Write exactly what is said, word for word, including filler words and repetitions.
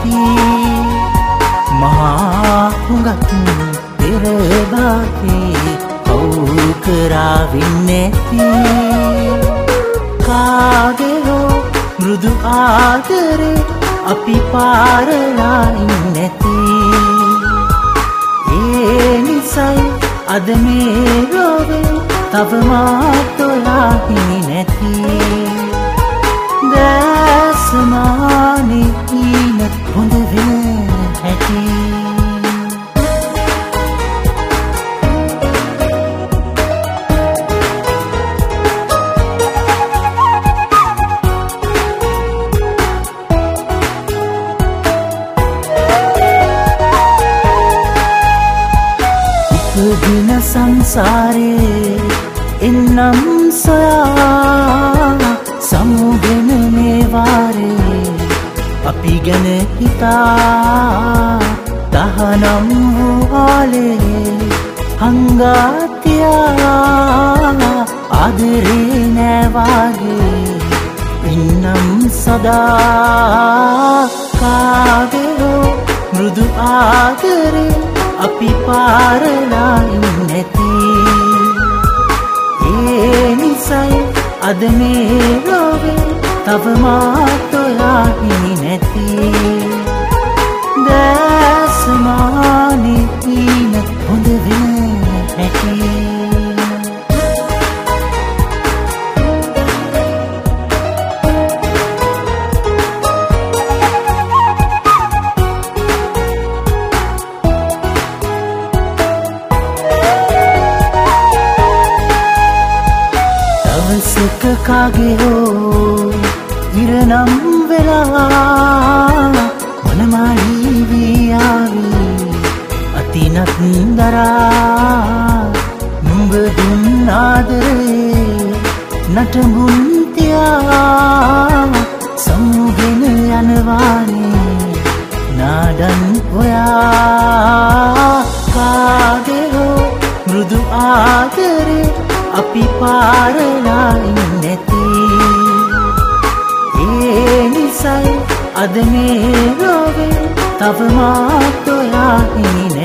නැති මහා හුඟක් පෙර බාගේ කවු කරාවින් නැති කාගේ හෝ මෘදු ආදරේ අපි පාරලා නැති ඒ නිසයි අද මේ රෝවේ තවමත් ඔයා හිමි නැති දැස්මානේ ඊන හොඳ වෙන හැටි උපදින සංසාරේ එන්නම් සොයා සමුගෙන මේ වාරේ අපි ගැන හිතා තහනම් වූාලේ හංගාතියා ආදරේ නෑවාගේ ඉන්නම් සදා කාගේෝ මෘදු ආදරේ අපි පාරලා නැති ඒ නිසයි අද මේ රෝවේ තවමත් ඔයා හිමි නැති දැස්මානේ ඊන හොඳ වෙන හැටි දවසක කාගේ හෝ ඉරනම් වෙලා වනමාලි වී ආවි අතිනත් දරා නුඹ දුන් ආදරේ නටඹුන් තියා සමුගෙන යනවානේ නාඩන් ඔයා කාගේ හෝ මෘදු ආදරේ අපි පාරලා නැති ඒ නිසයි අද මේ රෝවේ තවමත් ඔයා හිමි